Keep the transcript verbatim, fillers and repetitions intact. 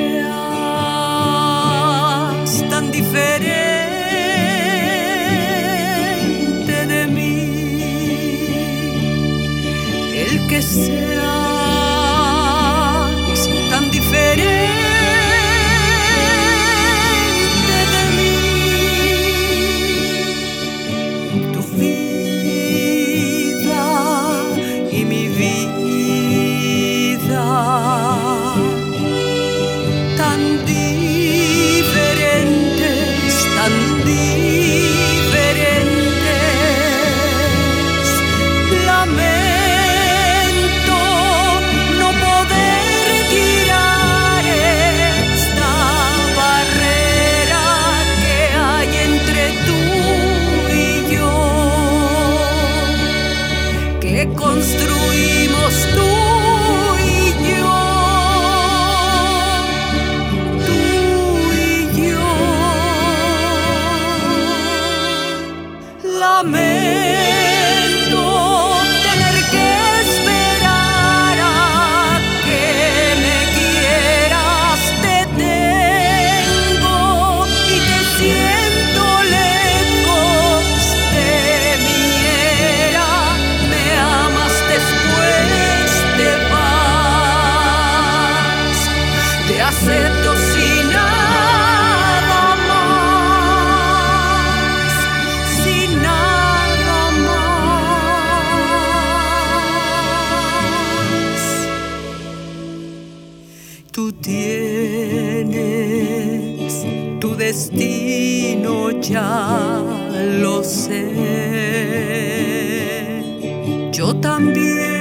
seas tan diferente de mí, el que seas tan diferente de mí. Tu vida y mi vida tan diferentes, tan diferentes. Lamento no poder tirar esta barrera que hay entre tú y yo, que construimos tú y yo. Lamento tener que esperar a que me quieras. Te tengo y te siento lejos de mi era. Me amas, después te vas. Te acepto sin nada más, sin nada más. Tú tienes tu destino, ya lo sé. Yo también.